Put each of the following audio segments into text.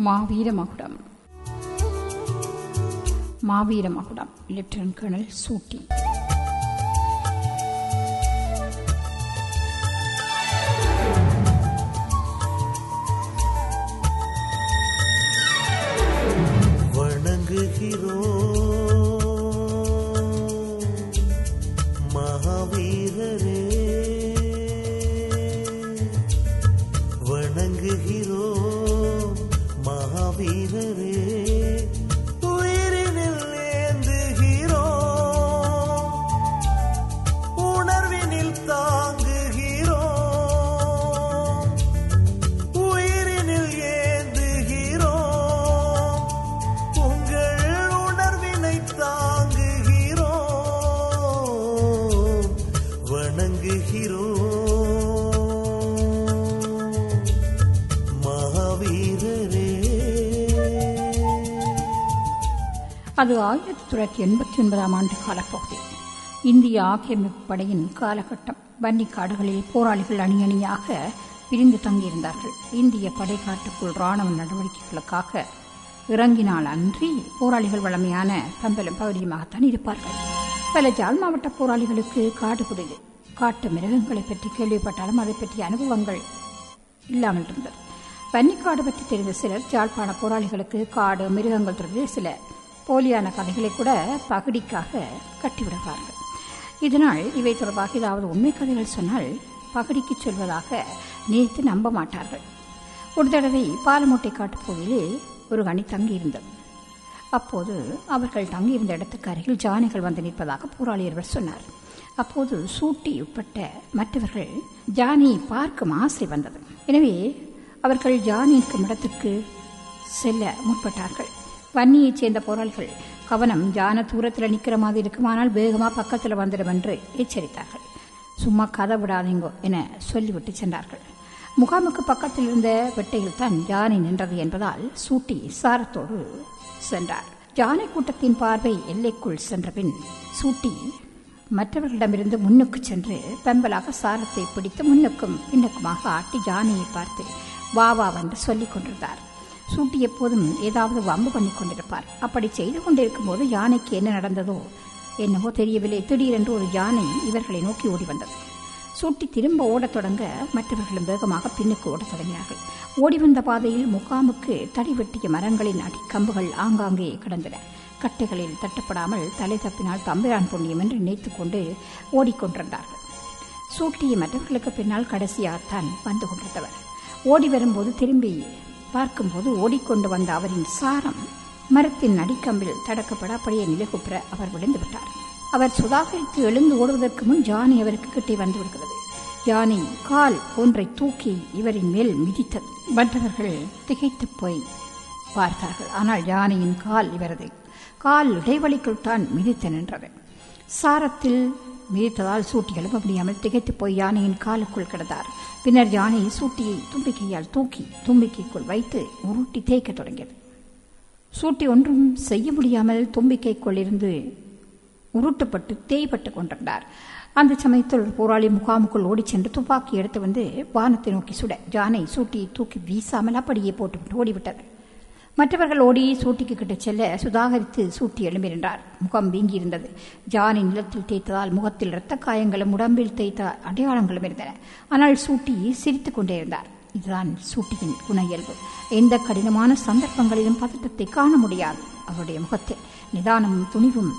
மாவீரமகுடம். மாவீரமகுடம் lieutenant colonel சூட்டி. மகாவீரரே வணங்குகிறோ, மகாவீரரே உயிரினில் ஏந்துகிறோ, உணர்வினில் தாங்குகிறோ, உயிரினில் ஏந்துகிறோ, உங்கள் உணர்வினை தாங்குகிறோ, வணங்குகிறோ மகாவீரரே. அது 1989 ஆண்டு காலப்பகுதி. இந்திய ஆக்கிரமிப்பு படையின் காலகட்டம். வன்னிக்காடுகளில் போராளிகள் அணி அணியாக பிரிந்து தங்கியிருந்தார்கள். இந்திய படைக்காட்டுக்குள் ராணுவ நடவடிக்கைகளுக்காக இறங்கினால் அன்றி போராளிகள் வளமையான பம்பலும் பகுதியுமாகத்தான் இருப்பார்கள். பல ஜாழ் மாவட்ட போராளிகளுக்கு காடு புரிது காட்டு மிருகங்களை பற்றி கேள்விப்பட்டாலும் அதை பற்றிய அனுபவங்கள் இல்லாமல் இருந்தது. வன்னிக்காடு பற்றி தெரிந்த சிலர் ஜாழ்ப்பாண போராளிகளுக்கு காடு மிருகங்கள் தொடர்பில் சில போலியான கதைகளை கூட பகடிக்காக கட்டிவிடுவார்கள். இதனால் இவை தொடர்பாக ஏதாவது உண்மை கதைகள் சொன்னால் பகடிக்கு சொல்வதாக நினைத்து நம்ப மாட்டார்கள். ஒரு தடவை பாலமூட்டை காட்டுப்பகுதியிலே ஒரு அணி தங்கியிருந்தது. அப்போது அவர்கள் தங்கியிருந்த இடத்துக்கு அருகில் ஜானைகள் வந்து நிற்பதாக போராளியர்கள் சொன்னார். அப்போது சூட்டி உட்பட்ட மற்றவர்கள் ஜானியை பார்க்கும் ஆசை வந்தது. எனவே அவர்கள் ஜானி இருக்கும் இடத்துக்கு செல்ல முற்பட்டார்கள். வன்னியைச் சேர்ந்த போராளிகள், கவனம், ஜான தூரத்தில் நிற்கிற மாதிரி இருக்குமானால் வேகமாக பக்கத்தில் வந்துடும் என்று எச்சரித்தார்கள். சும்மா கதை விடாதீங்கோ என சொல்லிவிட்டு சென்றார்கள். முகாமுக்கு பக்கத்தில் இருந்த வெட்டையில் தான் ஜானி நின்றது என்பதால் சூட்டி சாரத்தோடு சென்றார். ஜானை கூட்டத்தின் பார்வை எல்லைக்குள் சென்றபின் சூட்டி மற்றவர்களிடமிருந்து முன்னுக்கு சென்று பெம்பலாக சாரத்தை பிடித்து முன்னுக்கும் பின்னுக்குமாக ஆட்டி ஜானியை பார்த்து வா வா என்று சொல்லிக் கொண்டிருந்தார். சூட்டி எப்போதும் ஏதாவது வம்பு பண்ணி கொண்டிருப்பார். அப்படி செய்து கொண்டிருக்கும் போது யானைக்கு என்ன நடந்ததோ என்னவோ தெரியவில்லை. திடீரென்று ஒரு யானை இவர்களை நோக்கி ஓடி வந்தது. சூட்டி திரும்ப ஓடத் தொடங்க மற்றவர்களும் வேகமாக பின்னுக்கு ஓடத் தொடங்கினார்கள். ஓடி வந்த பாதையில் முகாமுக்கு தடிவெட்டிய மரங்களின் அடிக்கம்புகள் ஆங்காங்கே கிடந்தன. கட்டைகளில் தட்டப்படாமல் தலை தப்பினால் தம்பிரான் புண்ணியம் என்று நினைத்துக் கொண்டு ஓடிக்கொண்டிருந்தார்கள். சூட்டியை மற்றவர்களுக்கு பின்னால் கடைசியாகத்தான் வந்து கொண்டிருந்தவர். ஓடி வரும்போது திரும்பி பார்க்கும்போது ஓடிக்கொண்டு வந்த அவரின் சாரம் மரத்தின் அடிக்கம்பில் தடக்கப்பட அப்படியே நிலைகுப்புற அவர் விழுந்து விட்டார். அவர் சுதாகரித்து எழுந்து ஓடுவதற்கு முன் ஜானி அவருக்கு கிட்டே வந்து விடுகிறது. ஜானி கால் ஒன்றை தூக்கி இவரின் மேல் மிதித்தது. மற்றவர்கள் திகைத்து போய் பார்த்தார்கள். ஆனால் ஜானியின் கால் இவரது கால் இடைவெளிக்குள் தான் மிதித்து நின்றது. சாரத்தில் மிதித்ததால் சூட்டி எழுப்ப முடியாமல் திகைத்து போய் யானையின் காலுக்குள் கிடந்தார். பின்னர் யானை சூட்டியை தும்பிக்கையால் தூக்கி தும்பிக்கைக்குள் வைத்து உருட்டி தேய்க்க தொடங்கியது. சூட்டி ஒன்றும் செய்ய முடியாமல் தும்பிக்கைக்குள் இருந்து உருட்டப்பட்டு தேய்பட்டு கொண்டிருந்தார். அந்த சமயத்தில் ஒரு போராளி முகாமுக்குள் ஓடி சென்று துப்பாக்கி எடுத்து வந்து வானத்தை நோக்கி சுட ஜானை சூட்டியை தூக்கி வீசாமல் அப்படியே போட்டுவிட்டு ஓடிவிட்டது. மற்றவர்கள் ஓடி சூட்டிக்கு கிட்ட செல்ல சுதாகரித்து சூட்டி எழும்பி நின்றார். முகம் வீங்கியிருந்தது. ஜானை நிலத்தில் தேய்த்ததால் முகத்தில் இரத்த காயங்களும் உடம்பில் தேய்த்த அடையாளங்களும் இருந்தன. ஆனால் சூட்டி சிரித்துக் கொண்டே இருந்தார். இதுதான் சூட்டியின் குண இயல்பு. எந்த கடினமான சந்தர்ப்பங்களிலும் பதட்டத்தை காண முடியாது. அவருடைய முகத்தில் நிதானமும் துணிவும்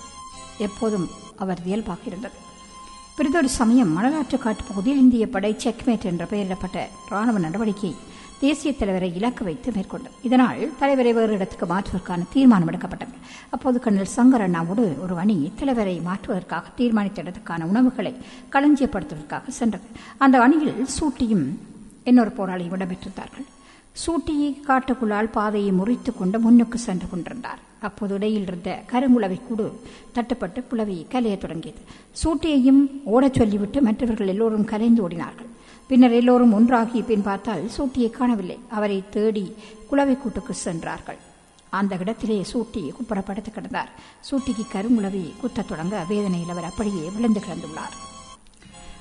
எப்போதும் அவர் இயல்பாக இருந்தது. பிறிதொரு சமயம் மணலாற்று காட்டு பகுதியில் இந்திய படை செக்மேட் என்ற பெயரிடப்பட்ட ராணுவ நடவடிக்கை தேசிய தலைவரை இலக்கு வைத்து மேற்கொண்டது. இதனால் தலைவரை வேறு இடத்துக்கு மாற்றுவதற்கான தீர்மானம் எடுக்கப்பட்டது. அப்போது கர்னல் சங்கர் அண்ணாவோடு ஒரு அணி தலைவரை மாற்றுவதற்காக தீர்மானித்த இடத்துக்கான உணவுகளை களஞ்சியப்படுத்துவதற்காக சென்றது. அந்த அணியில் சூட்டியும் இன்னொரு போராளியும் இடம்பெற்றிருந்தார்கள். சூட்டியை காட்டுக்குள்ளால் பாதையை முறித்துக் கொண்டு முன்னுக்கு சென்று கொண்டிருந்தார். அப்போது இடையில் இருந்த கருங்குளவை கூடு தட்டுப்பட்டு புலவை கலைய தொடங்கியது. சூட்டியையும் ஓடச் சொல்லிவிட்டு மற்றவர்கள் எல்லோரும் கலைந்து ஓடினார்கள். பின்னர் எல்லோரும் ஒன்றாகி பின் பார்த்தால் சூட்டியை காணவில்லை. அவரை தேடி குளவை கூட்டுக்கு சென்றார்கள். அந்த இடத்திலே சூட்டி குப்புறப்படுத்து கிடந்தார். சூட்டிக்கு கருங்குளவை குத்தத் தொடங்க வேதனையில் அவர் அப்படியே விழுந்து கிடந்துள்ளார்.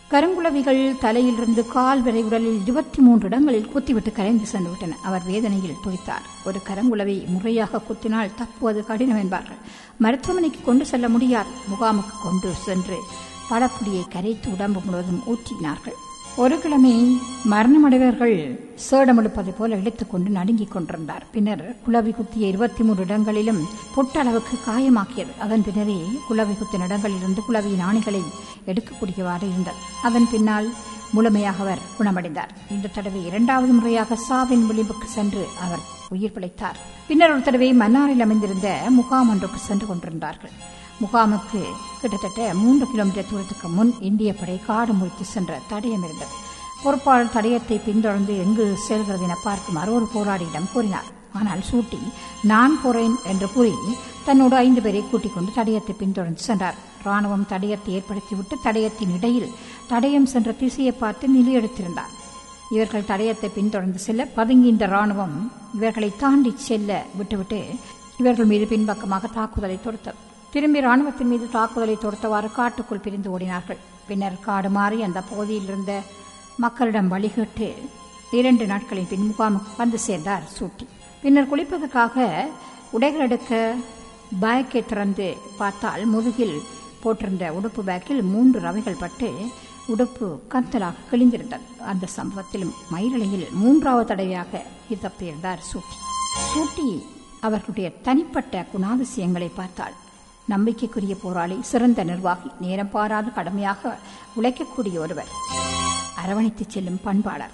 கருங்குளவிகள் தலையிலிருந்து கால் வரை உடலில் 23 இடங்களில் குத்திவிட்டு கரைந்து சென்று விட்டன. அவர் வேதனையில் துடித்தார். ஒரு கருங்குளவி முறையாக குத்தினால் தப்புவது கடினம் என்பார்கள். மருத்துவமனைக்கு கொண்டு செல்ல முடியாது. முகாமுக்கு கொண்டு சென்று படப்புடியை கரைத்து உடம்பு முழுவதும் ஊற்றினார்கள். ஒரு கிழமை மரணமடைவர்கள் சேடமெடுப்பதை போல இழுத்துக்கொண்டு நடுங்கிக் கொண்டிருந்தார். பின்னர் குளவி குத்திய 23 இடங்களிலும் பொட்டளவுக்கு காயமாக்கியது. அதன் பின்னரே குளவி குத்தின இடங்களிலிருந்து குளவியின் ஆணிகளை எடுக்கக்கூடியவாறு இருந்தது. அதன் பின்னால் முழுமையாக அவர் குணமடைந்தார். இந்த தடவை 2வது முறையாக சாவின் விளிம்புக்கு சென்று அவர் உயிர் பிழைத்தார். பின்னர் ஒரு தடவை மன்னாரில் அமைந்திருந்த முகாம் ஒன்றுக்கு சென்று கொண்டிருந்தார்கள். முகாமுக்கு கிட்டத்தட்ட 3 கிலோமீட்டர் தூரத்துக்கு முன் இந்திய படை காடு முறித்து சென்ற தடயம் இருந்தது. பொறுப்பாளர் தடயத்தை பின்தொடர்ந்து எங்கு செல்கிறது என பார்க்குமாறு ஒரு போராளியிடம் கூறினார். ஆனால் சூட்டி நான் போறேன் என்று கூறி தன்னோடு 5 பேரை கூட்டிக் கொண்டு தடயத்தை பின்தொடர்ந்து சென்றார். ராணுவம் தடயத்தை ஏற்படுத்திவிட்டு தடயத்தின் இடையில் தடயம் சென்ற திசையை பார்த்து நிலையெடுத்திருந்தார். இவர்கள் தடயத்தை பின்தொடர்ந்து செல்ல பதுங்கி இந்த ராணுவம் இவர்களை தாண்டி செல்ல விட்டுவிட்டு இவர்கள் மீது பின்பக்கமாக தாக்குதலை தொடுத்தது. திரும்பி ராணுவத்தின் மீது தாக்குதலை தொடுத்தவாறு காட்டுக்குள் பிரிந்து ஓடினார்கள். பின்னர் காடு மாறி அந்த பகுதியில் இருந்த மக்களிடம் வழிகேட்டு 2 நாட்களின் பின் முகாமுக்கு வந்து சேர்ந்தார் சூட்டி. பின்னர் குளிப்பதற்காக உடைகள் எடுக்க பேக்கை திறந்து பார்த்தால் முதுகில் போட்டிருந்த உடுப்பு பேக்கில் 3 ரவைகள் பட்டு உடுப்பு கந்தலாக கிழிந்திருந்தது. அந்த சம்பவத்தில் மயிரிழையில் 3வது தடவையாக தப்பியிருந்தார் சூட்டி. சூட்டி அவர்களுடைய தனிப்பட்ட குணாதிசயங்களை பார்த்தால் நம்பிக்கைக்குரிய போராளி, சிறந்த நிர்வாகி, நேரம் பாராது கடுமையாக உழைக்கக்கூடிய ஒருவர், அரவணைத்து செல்லும் பண்பாளர்.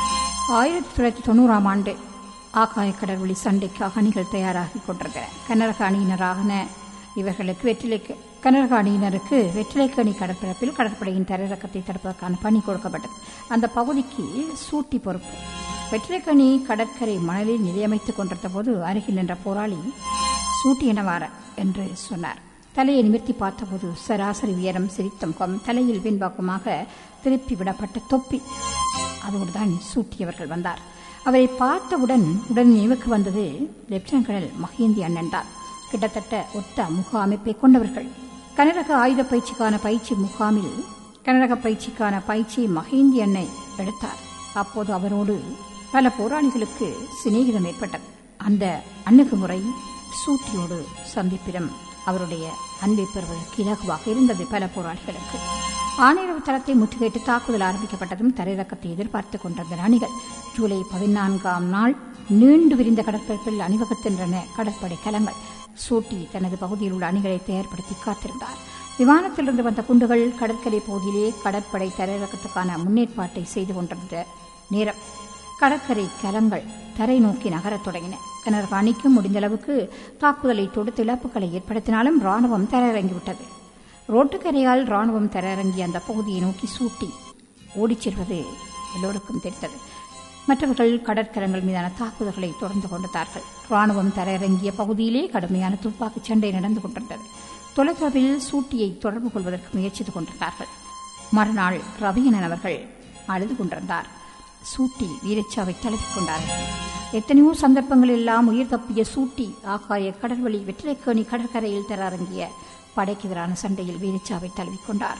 1990ஆம் ஆண்டு ஆகாய கடற்வழி சண்டைக்காக அணிகள் தயாராகி கொண்டிருந்தன. கனரக அணியினரான இவர்களுக்கு கனரக அணியினருக்கு வெற்றிலைக்கணி கடற்பரப்பில் கடற்படையின் தரையிறக்கத்தை தடுப்பதற்கான பணி கொடுக்கப்பட்டது. அந்த பகுதிக்கு சூட்டி பொறுப்பு. வெற்றிலைக்கணி கடற்கரை மணலில் நிலையமைத்துக் கொண்டிருந்த போது அருகில் நின்ற போராளி சூட்டி எனவார என்று சொன்னார். தலையை நிமிர்த்தி பார்த்தபோது சராசரி உயரம், சிரித்த முகம், தலையில் பின்பக்கமாக திருப்பி விடப்பட்ட தொப்பி. அதோடுதான் சூட்டியவர்கள் வந்தார். அவரை பார்த்தவுடன் உடன் நினைவுக்கு வந்தது லெப்டினன்ட் கர்னல் மஹேந்தி அண்ணன் தான். கிட்டத்தட்ட ஒத்த முக அமைப்பை கொண்டவர்கள். கனரக ஆயுத பயிற்சிக்கான பயிற்சி முகாமில் கனரக பயிற்சிக்கான பயிற்சியை மஹேந்தி அண்ணை எடுத்தார். அப்போது அவரோடு பல போராளிகளுக்கு சிநேகிதம் ஏற்பட்டது. அந்த அணுகுமுறை சூட்டியோடு சந்திப்பிடம் அவருடைய அன்பை பெறுவதற்கு இலகுவாக இருந்தது பல போராளிகளுக்கு. ஆணையரவு தளத்தை முற்றுகையிட்டு தாக்குதல் ஆரம்பிக்கப்பட்டதும் தரையிறக்கத்தை எதிர்பார்த்துக் கொண்டிருந்த அணிகள் ஜூலை 14ஆம் நாள் நீண்டு விரிந்த கடற்பரப்பில் அணிவகுத்தின்றன கடற்படை கலங்கள். சூட்டி தனது பகுதியில் உள்ள அணிகளை தயார்படுத்தி காத்திருந்தார். விமானத்திலிருந்து வந்த குண்டுகள் கடற்கரை பகுதியிலே கடற்படை தரையிறக்கத்துக்கான முன்னேற்பாட்டை செய்து கொண்டிருந்த நேரம் கடற்கரை கலங்கள் தரை நோக்கி நகரத் தொடங்கின. கனரக அணிக்கு முடிந்தளவுக்கு தாக்குதலை தொடுத்து இழப்புகளை ஏற்படுத்தினாலும் ராணுவம் தரையிறங்கிவிட்டது. ரோட்டுக்கரையால் ராணுவம் தரையிறங்கிய அந்த பகுதியை நோக்கி சூட்டி ஓடிச் செல்வது எல்லோருக்கும் தெரிந்தது. மற்றவர்கள் கடற்கரங்கள் மீதான தாக்குதல்களை தொடர்ந்து கொண்டார்கள். ராணுவம் தரையிறங்கிய பகுதியிலே கடுமையான துப்பாக்கிச் சண்டை நடந்து கொண்டிருந்தது. தொலைத்தொடர்பில் சூட்டியை தொடர்பு கொள்வதற்கு முயற்சித்துக் கொண்டிருந்தார்கள். மறுநாள் ரவியனன் அவர்கள் அழுது கொண்டிருந்தார். சூட்டி வீரச்சாவை தழுவிக் கொண்டார்கள். எத்தனையோ சந்தர்ப்பங்கள் எல்லாம் உயிர் தப்பிய சூட்டி ஆகாய கடற்வழி வெற்றிலைக்கேணி கடற்கரையில் தரையிறங்கிய படைக்கு எதிரான சண்டையில் வீரச்சாவை தழுவிக்கொண்டார்.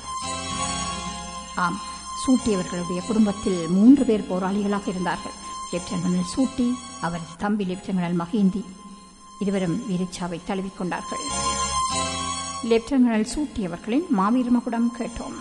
ஆம், சூட்டியவர்களுடைய குடும்பத்தில் 3 பேர் போராளிகளாக இருந்தார்கள். லெப்டினன்ட் கர்னல் சூட்டி, அவரது தம்பி லெப்டினன்ட் கர்னல் மஹேந்தி இருவரும் வீரச்சாவை தழுவிக்கொண்டார்கள். லெப்டினன்ட் கர்னல் சூட்டி அவர்களின் மாவீர மகுடம் கேட்டோம்.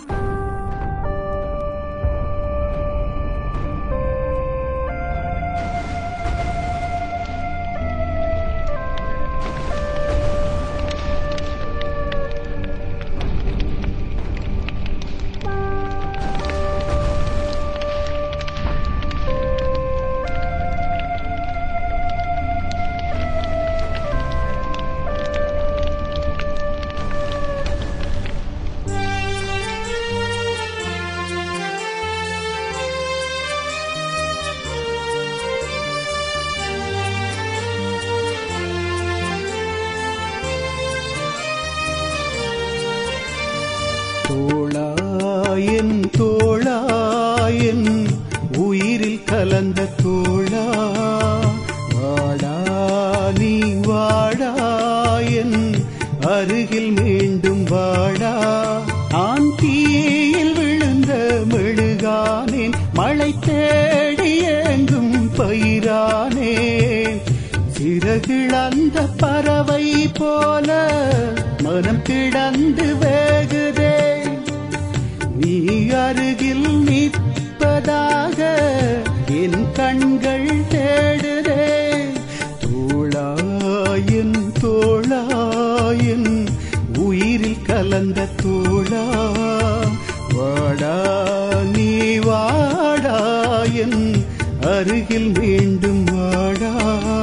மெழுகானேன், மழை தேடி எங்கும் பயிரானேன். சிறகிழந்த பறவை போல மனம் கிடந்து வேகுதே. நீ அருகில் நிற்பதாக என் கண்கள் தேடுதே. தோளாயின் தோளாயின் உயிரில் கலந்த தோளா, வாடா நீ வாடாயின் அருகில் மீண்டும் வாடா.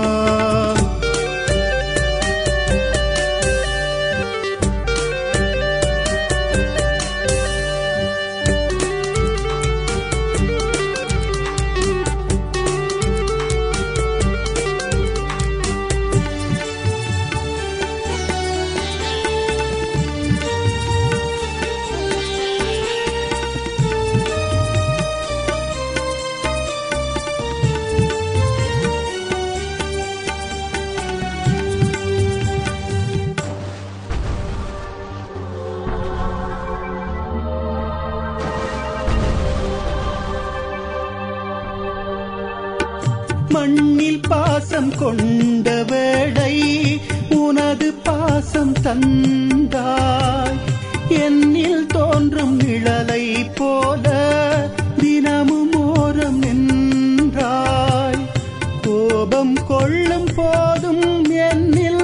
மண்ணில் பாசம் கொண்ட வேளை உனது பாசம் தந்தாய். என்னில் தோன்றும் நிழலை போல தினமும் ஓரம் நின்றாய். கோபம் கொள்ளும் போதும் என்னில்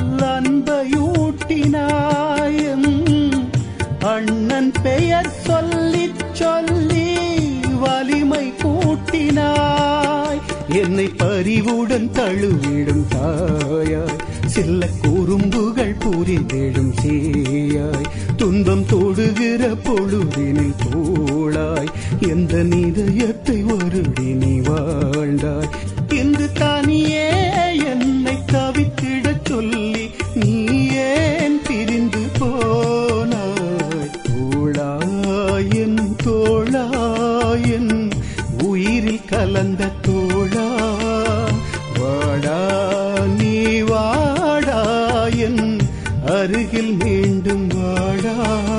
அன்பையூட்டினாய். அண்ணன் பெயர் சொல்லி சொல்லி வலிமை கூட்டினாய். என்னை பரிவுடன் தழுவிடும் தாயாய், சில்ல குறும்புகள் புரிந்திடும் சேயாய். துன்பம் தொடுகிற பொழுதினில் தோளாய், எந்த நிதயத்தை வருடி நீ வாழ்ந்தாய். இன்று தனியே என்னை தவித்திடச் சொல்லி நீ ஏன் பிரிந்து போனாய். தோளாயின் தோளாயின் உயிரில் கலந்த தோளா, வாடா நீ வாடாயின் அருகில் மீண்டும் வாடா.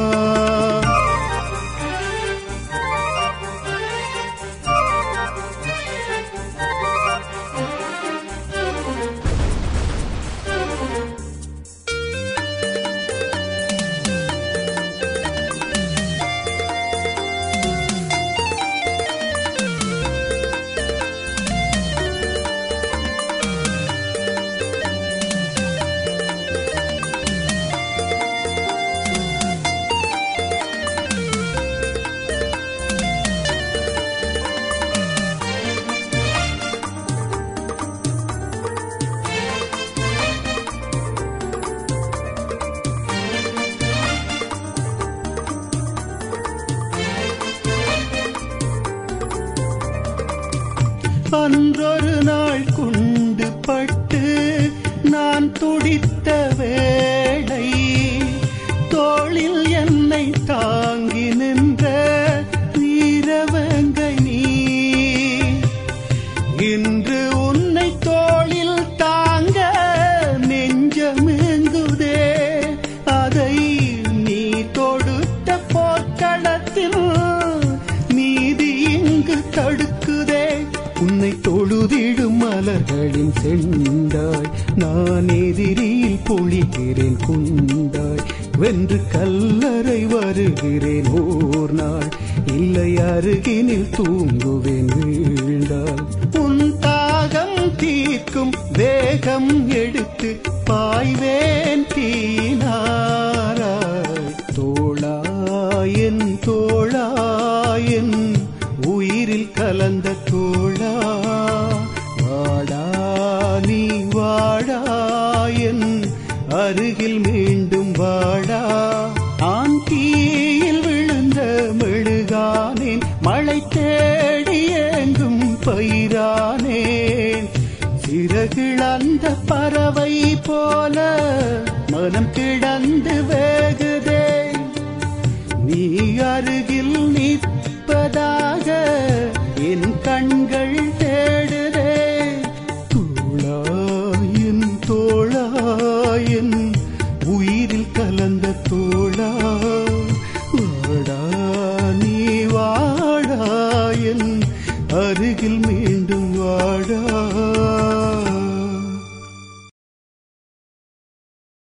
அன்றொரு நாள் குண்டு பட்டு நான் துடித்த வேளை, தோளில் என்னை தாங்கி நின்ற வீரவங்கை நீ. இன்று உன்னை தோளில் தாங்க நெஞ்சமெங்குதே. அதை நீ தொடுத்த போர்க்களத்தில் நீதி இங்கு தடுக்குதே. உன்னை தொழுதிடும் மலர்களின் செண்டாய், நான் எதிரியில் பொழிகிறேன் குண்டாய். வென்று கல்லறை வருகிறேன் ஓர் நாள், இல்லை அருகினில் தூங்குவேன் வீழ்ந்தாள். உன் தாகம் தீர்க்கும் வேகம் எடுத்து பாய்வேன் தீனாராய். தோளாயின் தோளாயின் உயிரில் கலந்த தோளா, வாடா நீ வாடாயின் அருகில் மீண்டும் வாடா. ஆன் தீயில் விழுந்த மெழுகானேன், மழை தேடி எங்கும் பயிரானேன். சிறகிழந்த பறவை போல மனம் கிடந்து வேகுதே. நீ அருகில் நிற்பதாக என் கண்கள் தேடுதே. தோளாயின் தோளாயின் உயிரில் கலந்த தோளா, வாடா நீ வா. வாடா